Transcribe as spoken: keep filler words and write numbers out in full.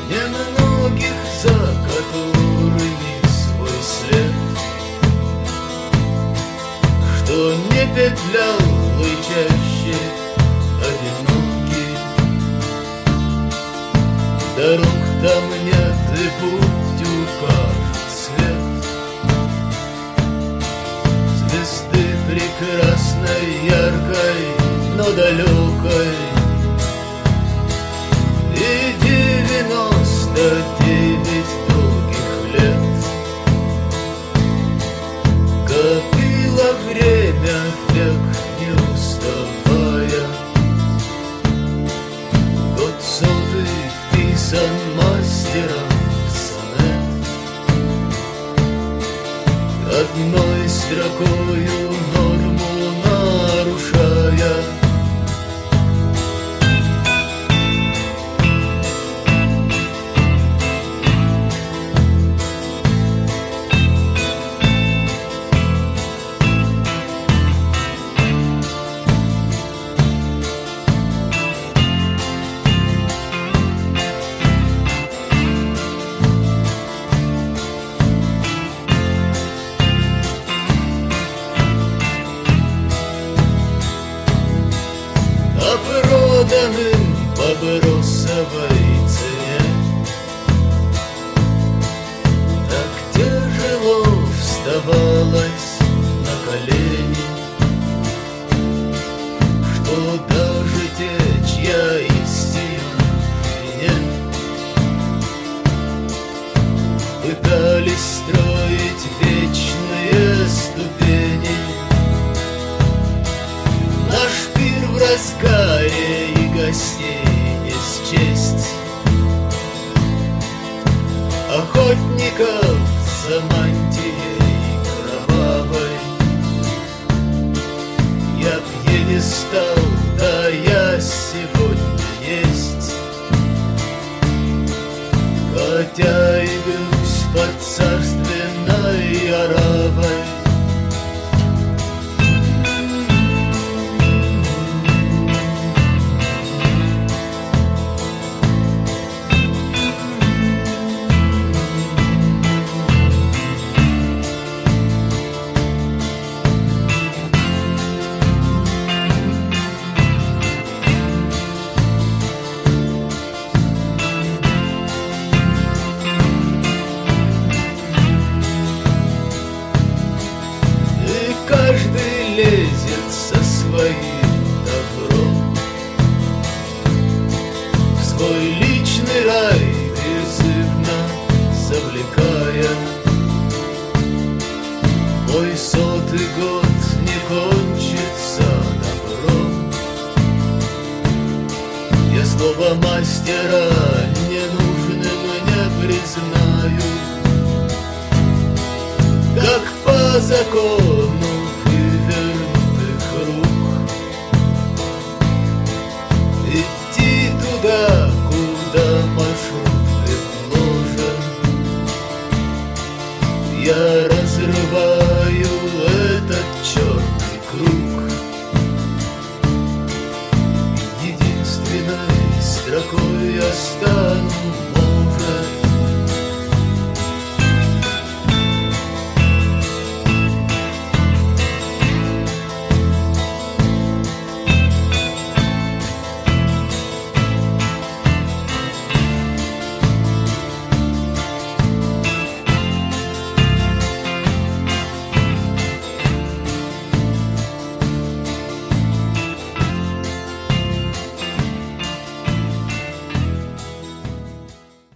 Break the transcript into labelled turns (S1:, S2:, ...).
S1: немногих, за которыми свой след, что не петлял и чаще одинокий. Дорог там нет, и путь укажет свет звезды прекрасной, яркой, но далекой. И девяносто девять долгих лет копило время, век не уставая. Год сотый вписан мастером в сонет, одной строкою норму нарушая. Проданным по бросовой цене так тяжело вставалось на колени, что даже те, чья истина нет, пытались строить вечные ступени. Наш пир в разгаре, и гостей не счесть, охотников за мантией кровавой. Я б пьедестал, да я сегодня есть, хотя и гнусь под царственной оравой. Каждый лезет со своим добром в свой личный рай, призывно завлекая. Мой сотый год не кончится добром. Я слово мастера ненужным не признаю, как по закону вывернутых рук. Идти туда, куда маршрут предложен. Я разрываю этот черный круг. Единственной строкой я стану